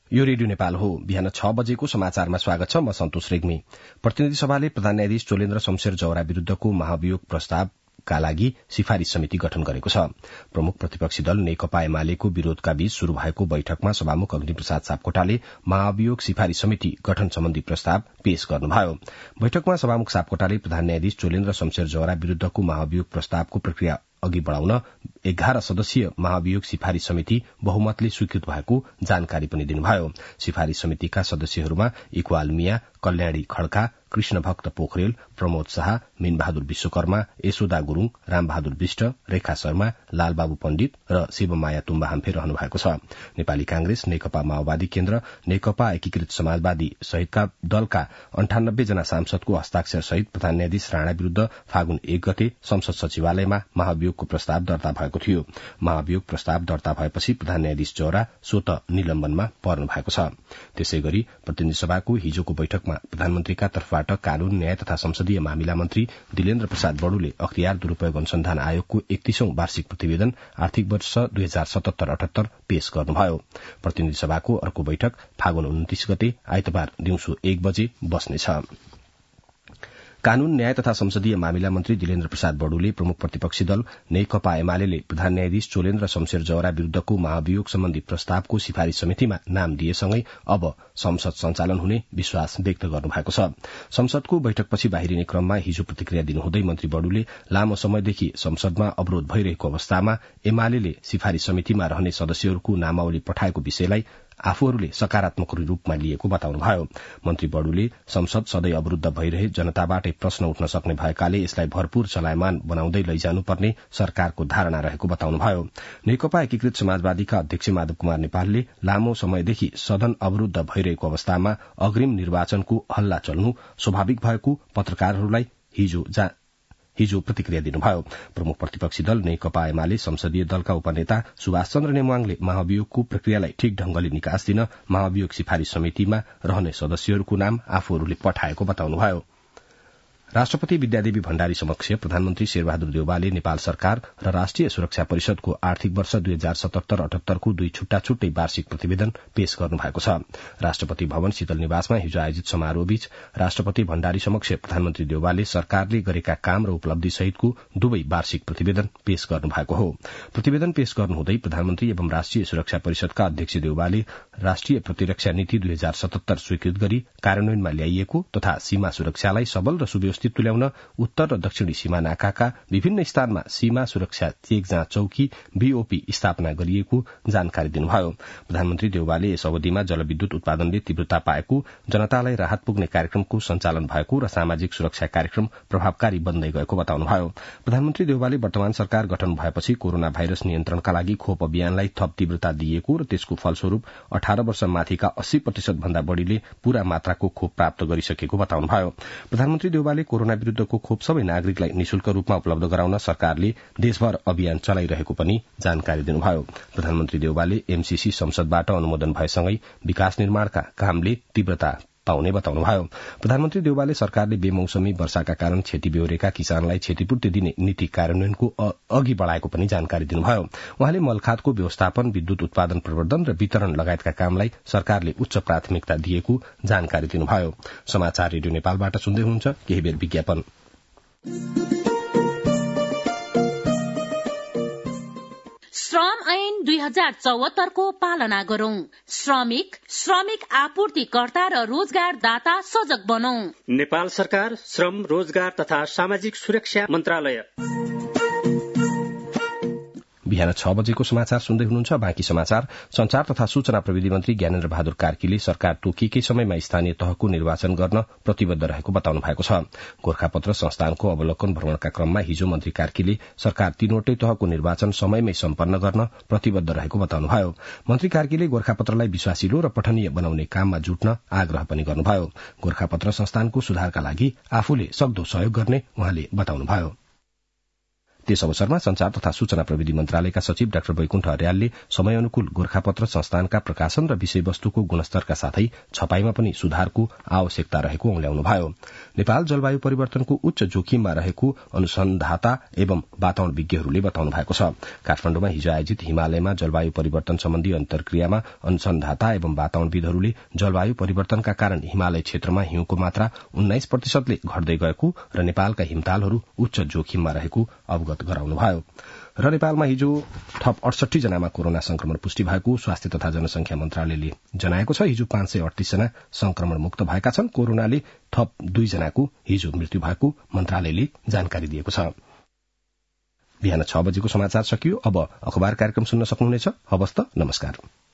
यो रेडियो नेपाल हो। बिहान 6 बजेको समाचारमा स्वागत छ। म सन्तोष रेग्मी। प्रतिनिधि सभाले प्रधान न्यायाधीश चोलेन्द्र शमशेर जौहरा विरूद्धको महाभियोग प्रस्तावका लागि सिफारिश समिति गठन गरेको छ। प्रमुख प्रतिपक्षी दल नेकपा एमालेको विरोधका बीच शुरू भएको बैठकमा सभामुख अग्निप्रसाद सापकोटाले महाभियोग सिफारिश समिति गठन सम्बन्धी प्रस्ताव पेश गर्नुभयो। बैठकमा सभामुख सापकोटाले प्रधान न्यायाधीश चोलेन्द्र शमशेर जौहरा विरूद्धको महाभियोग प्रस्तावको प्रक्रिया अघि बढ़ाउन 11 सदस्यीय महाभियोग सिफारिश समिति बहुमतले स्वीकृत भएको जानकारी पनि दिनुभयो। सिफारिश समितिका सदस्यहरूमा इकबाल मिया, कल्याणी खड्का, कृष्ण भक्त पोखरेल, प्रमोद शाह, मीनबहादुर विश्वकर्मा, यशोदा गुरूङ, रामबहादुर विष्ट, रेखा शर्मा, लालबाबु पण्डित र शिवमाया तुम्बा हाम्फे रहनु भएको छ। नेपाली कांग्रेस, नेकपा माओवादी केन्द्र, नेकपा एकीकृत समाजवादी सहितका दलका 98 जना सांसदको हस्ताक्षर सहित प्रधान न्यायाधीश राणा विरूद्ध फागुन 1 गते संसद सचिवालयमा महाभियोगको प्रस्ताव दर्ता भएको थियो। महाभियोग प्रस्ताव दर्ता भएपछि प्रधान न्यायाधीश जौहरा स्वतः निलम्बनमा पर्नु भएको छ। त्यसै गरी प्रतिनिधि सभाको हिजोको बैठकमा प्रधानमन्त्रीका तर्फबाट कानून, न्याय तथा संसदीय मामिला मन्त्री दिलेन्द्र प्रसाद बडुले अख्तियार दुरूपयोग अनुसन्धान आयोगको 31औं वार्षिक प्रतिवेदन आर्थिक वर्ष 2077-78 पेश गर्नुभयो। प्रतिनिधि सभाको अर्को बैठक फागुन 29 गते आइतबार दिउँसो 1 बजे बस्नेछ। कानून, न्याय तथा संसदीय मामिला मन्त्री दिलेन्द्र प्रसाद बडुले प्रमुख प्रतिपक्षी दल नेकपा एमाले प्रधान न्यायाधीश चोलेन्द्र शमशेर जौहरा विरूद्धको महाभियोग सम्बन्धी प्रस्तावको सिफारिश समितिमा नाम दिएसँगै अब संसद सञ्चालन हुने विश्वास व्यक्त गर्नुभएको छ। संसदको बैठकपछि बाहिरिने क्रममा हिजो प्रतिक्रिया दिनुहुँदै मन्त्री बडुले लामो समयदेखि संसदमा अवरोध भइरहेको अवस्थामा एमाले सिफारिश समितिमा रहने सदस्यहरूको नामावली पठाएको विषयलाई आफूहरूले सकारात्मक रूपमा लिएको बताउनुभयो। मन्त्री बडुले संसद सधैँ अवरूद्ध भइरहे जनताबाटै प्रश्न उठ्न सक्ने भएकाले यसलाई भरपूर चलायमान बनाउँदै लैजानुपर्ने सरकारको धारणा रहेको बताउनुभयो। नेकपा एकीकृत समाजवादीका अध्यक्ष माधव कुमार नेपालले लामो समयदेखि सदन अवरूद्ध भइरहेको अवस्थामा अग्रिम निर्वाचनको हल्ला चल्नु स्वाभाविक भएको पत्रकारहरूलाई हिजो प्रतिक्रिया दिनुभयो। प्रमुख प्रतिपक्षी दल नेकपा एमाले संसदीय दलका उपनेता सुभाष चन्द्र नेमुवाङले महाभियोगको प्रक्रियालाई ठिक ढंगले निकास दिन महाभियोग सिफारिश समितिमा रहने सदस्यहरूको नाम आफूहरूले पठाएको बताउनुभयो। राष्ट्रपति विद्यादेवी भण्डारी समक्ष प्रधानमन्त्री शेरबहादुर देउवाले नेपाल सरकार र राष्ट्रिय सुरक्षा परिषदको आर्थिक वर्ष 2077-78 को 2 छुट्टा-छुट्टै वार्षिक प्रतिवेदन पेश गर्नु भएको छ। राष्ट्रपति भवन शीतल निवासमा हिजो आयोजित समारोहबीच राष्ट्रपति भण्डारी समक्ष प्रधानमन्त्री देउवाले सरकारले गरेका काम र उपलब्धि सहितको दुवै वार्षिक प्रतिवेदन पेश गर्नु भएको हो। प्रतिवेदन पेश गर्नुहुँदै प्रधानमन्त्री एवं राष्ट्रिय सुरक्षा परिषदका अध्यक्ष देउवाले राष्ट्रिय प्रतिरक्षा नीति 2077 स्वीकृत गरी कार्यान्वयनमा ल्याइएको तथा सीमा सुरक्षालाई सबल र सुव्यवस्थित तुल्याउन उत्तर र दक्षिणी सीमा नाकाका विभिन्न स्थानमा सीमा सुरक्षा चेक जाँच चौकी बीओपी स्थापना गरिएको जानकारी दिनुभयो। प्रधानमन्त्री देउवाले यस अवधिमा जलविद्युत उत्पादनले तीव्रता पाएको, जनतालाई राहत पुग्ने कार्यक्रमको सञ्चालन भएको र सामाजिक सुरक्षा कार्यक्रम प्रभावकारी बन्दै गएको बताउनुभयो। प्रधानमन्त्री देउवाले वर्तमान सरकार गठन भएपछि कोरोना भाइरस नियन्त्रणका लागि खोप अभियानलाई थप तीव्रता दिएको र त्यसको फलस्वरूप 18 वर्ष माथिका 80% भन्दा बढ़ीले पूरा मात्राको खोप प्राप्त गरिसकेको बताउनुभयो। प्रधानमन्त्री देउवाले कोरोना विरूद्धको खोप सबै नागरिकलाई निशुल्क रूपमा उपलब्ध गराउन सरकारले देशभर अभियान चलाइरहेको पनि जानकारी दिनुभयो। प्रधानमन्त्री देउवाले एमसीसी संसदबाट अनुमोदन भएसँगै विकास निर्माणका कामले तीव्रता पाउने बताउनुभयो। प्रधानमन्त्री देउवाले सरकारले बेमौसमी वर्षाका कारण क्षति बेहोरेका किसानलाई क्षतिपूर्ति दिने नीति कार्यान्वयनको अघि बढ़ाएको पनि जानकारी दिनुभयो। उहाँले मलखातको व्यवस्थापन, विद्युत उत्पादन प्रवर्धन र वितरण लगायतका कामलाई सरकारले उच्च प्राथमिकता दिएको जानकारी दिनुभयो। समाचार रेडियो नेपालबाट सुन्दै हुनुहुन्छ। केही बेर विज्ञापन। श्रम ऐन 2074 को पालना गरौं। श्रमिक आपूर्तिकर्ता र रोजगारदाता सजग बनौं। नेपाल सरकार श्रम, रोजगार तथा सामाजिक सुरक्षा मन्त्रालय। बिहान 6 बजेको समाचार सुन्दै हुनुहुन्छ। बाँकी समाचार। संचार तथा सूचना प्रविधि मन्त्री ज्ञानेन्द्र बहादुर कार्कीले सरकार तोकिएकै समयमा स्थानीय तहको निर्वाचन गर्न प्रतिबद्ध रहेको बताउनु भएको छ। गोरखापत्र संस्थानको अवलोकन भ्रमणका क्रममा हिजो मन्त्री कार्कीले सरकार तीनवटै तहको निर्वाचन समयमै सम्पन्न गर्न प्रतिबद्ध रहेको बताउनुभयो। मन्त्री कार्कीले गोरखापत्रलाई विश्वासिलो र पठनीय बनाउने काममा जुट्न आग्रह पनि गर्नुभयो। गोरखापत्र संस्थानको सुधारका लागि आफूले सक्दो सहयोग गर्ने उहाँले बताउनुभयो। त्यस अवसरमा संचार तथा सूचना प्रविधि मन्त्रालयका सचिव डाक्टर वैकुण्ठ अर्यालले समय अनुकूल गोरखापत्र संस्थानका प्रकाशन र विषयवस्तुको गुणस्तरका साथै छपाईमा पनि सुधारको आवश्यकता रहेको औल्याउनुभयो। नेपाल जलवायु परिवर्तनको उच्च जोखिममा रहेको अनुसन्धाता एवं वातावरण विज्ञहरूले बताउनु भएको छ। काठमाडौँमा हिजो आयोजित हिमालयमा जलवायु परिवर्तन सम्बन्धी अन्तर्क्रियामा अनुसन्धाता एवं वातावरणविदहरूले जलवायु परिवर्तनका कारण हिमालय क्षेत्रमा हिउँको मात्रा 19% घट्दै गएको र नेपालका हिमतालहरू उच्च जोखिममा रहेको अवगत गराउनुभयो। र नेपालमा हिजो थप 68 जनामा कोरोना संक्रमण पुष्टि भएको स्वास्थ्य तथा जनसंख्या मन्त्रालयले जनाएको छ। हिजो 538 जना संक्रमण मुक्त भएका छन्। कोरोनाले थप 2 जनाको हिजो मृत्यु भएको मन्त्रालयले जानकारी दिएको छ। बिहान 6 बजेको समाचार सकियो। अब अखबार कार्यक्रम सुन्न सक्नुहुनेछ। हवस् त, नमस्कार।